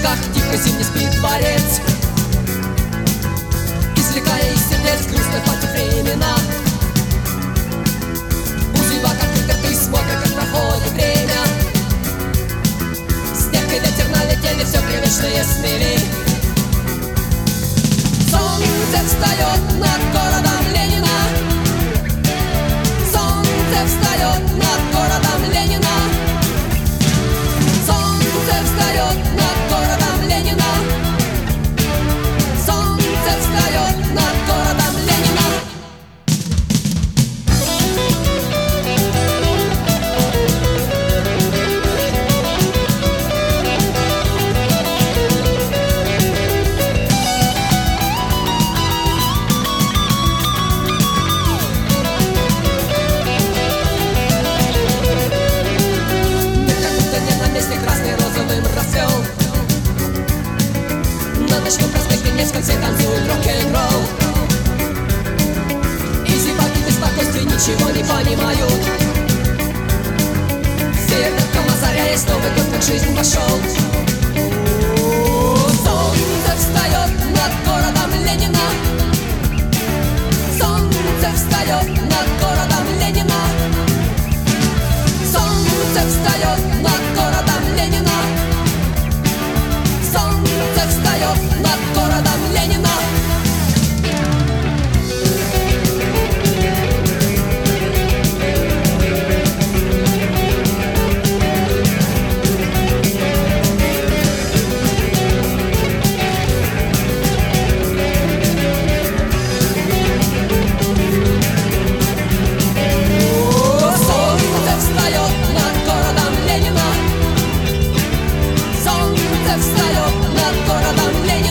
как тихо зимний спит дворец, извлекая из сердец грустных пальцев времена. У зевак открытый смотрит, как проходит время. Снег и ветер налетели, все привычное смели. Солнце встает над городом Ленина. Солнце встает над городом Ленина. Солнце встает над городом Ленина. Солнце встает над городом Ленина. На ночном проспекте не в конце танцует рок-н-ролл. И зеваки без спокойствия ничего не понимают. Фейерверком озаряясь, Новый год как жизнь пошел. Солнце встает над городом Ленина. Солнце встает над городом Ленина. Солнце встает над городом Ленина. Солнце встает над городом Ленина. Солнце встает над городом Ленина. Солнце встает над городом Ленина.